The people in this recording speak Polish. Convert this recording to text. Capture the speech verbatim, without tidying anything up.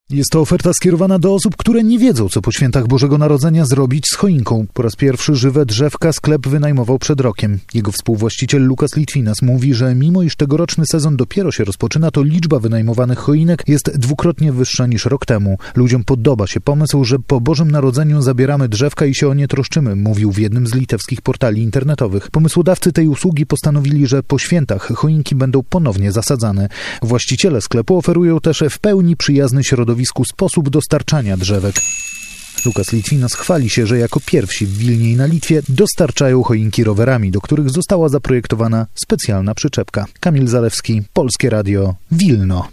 Jest to oferta skierowana do osób, które nie wiedzą, co po świętach Bożego Narodzenia zrobić z choinką. Po raz pierwszy żywe drzewka sklep wynajmował przed rokiem. Jego współwłaściciel Lukas Litwinas mówi, że mimo iż tegoroczny sezon dopiero się rozpoczyna, to liczba wynajmowanych choinek jest dwukrotnie wyższa niż rok temu. Ludziom podoba się pomysł, że po Bożym Narodzeniu zabieramy drzewka i się o nie troszczymy, mówił w jednym z litewskich portali internetowych. Pomysłodawcy tej usługi postanowili, że po świętach choinki będą ponownie zasadzane. Właściciele sklepu oferują też w pełni przyjazny środowisku sposób dostarczania drzewek. Lukas Litwinas chwali się, że jako pierwsi w Wilnie i na Litwie dostarczają choinki rowerami, do których została zaprojektowana specjalna przyczepka. Kamil Zalewski, Polskie Radio, Wilno.